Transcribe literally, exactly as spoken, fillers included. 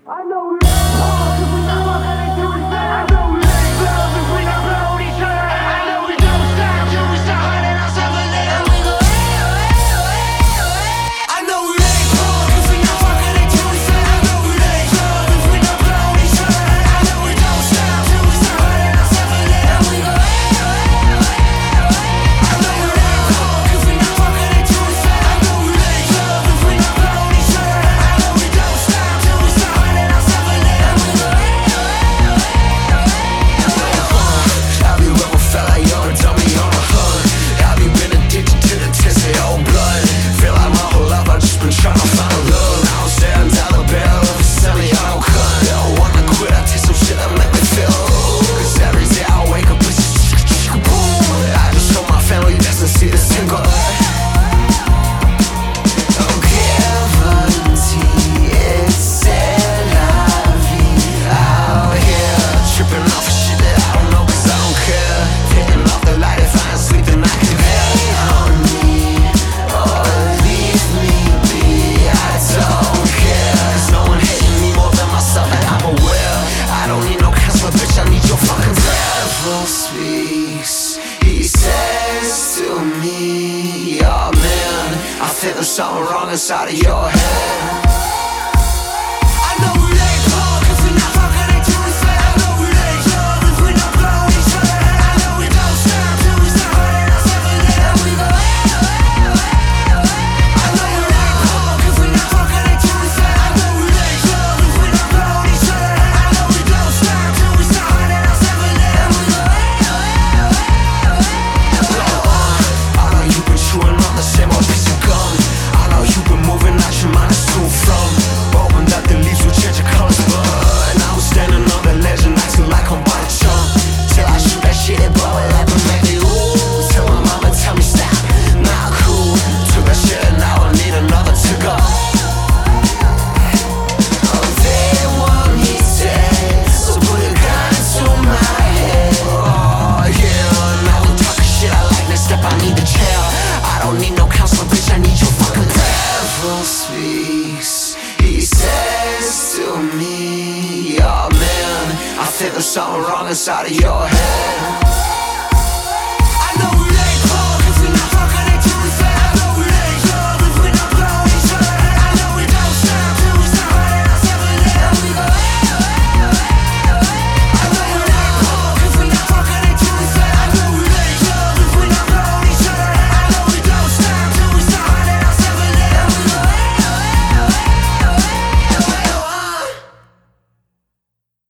I know we ain't talk if we not fucking until we say. I know we ain't love if we not blowing each other. I know we don't stop till we start hurting ourselves a little. And we go hey, oh, hey, oh, hey, oh, hey. I know we ain't talk if we not fucking until we say. I know we ain't love if we not blowing each other. I know we don't stop till we start hurting ourselves a little. And we go hey, oh, hey, oh, hey, oh, hey. I know we ain't talk if we not fucking until we say. I know we ain't love if we not blowing each other. I know we don't stop till we start hurting ourselves a little. And we go hey, oh, hey, oh, hey, oh, hey. Have you ever felt like you're a dummy on a hood? Have you been addicted to the taste of your own blood? Feel like my whole life I've just been trying to find love. Now I'm staring down the barrel of a silly auto cut. I don't wanna quit, I take some shit that make me feel good. Cause every day I wake up with boom. I just hope my family doesn't see this single. He says to me, oh man, I think there's something wrong inside of your head. I know we ain't talk if we not fucking until we say. I know we ain't love if we not blowing each other. I know we don't stop till we start hurting ourselves a little. And we go hey, oh, hey, oh, hey, oh, hey. I know we ain't talk if we not fucking until we say. I know we ain't love if we not blowing each other. I know we don't stop till we start hurting ourselves a little. And we go hey, oh, hey, oh, hey, oh, hey. I know you've been chewing on the same old piece of gum. I know you've been moving out your mind is too from. Hoping that the leaves will change your colors, but now I'm standing on the ledge and acting like I'm about to jump. Till I shoot that shit and blow it up and make me ooh. Tell my mama, tell me stop, not cool. Took that shit and now I need another to go. Oh, they want me dead, so put a gun to my head. Oh yeah, now we talking shit, I like next step, I need the chair. I don't need no counselor, bitch, I need your fucking devil speaks. He says to me, oh man, I think there's something wrong inside of your head.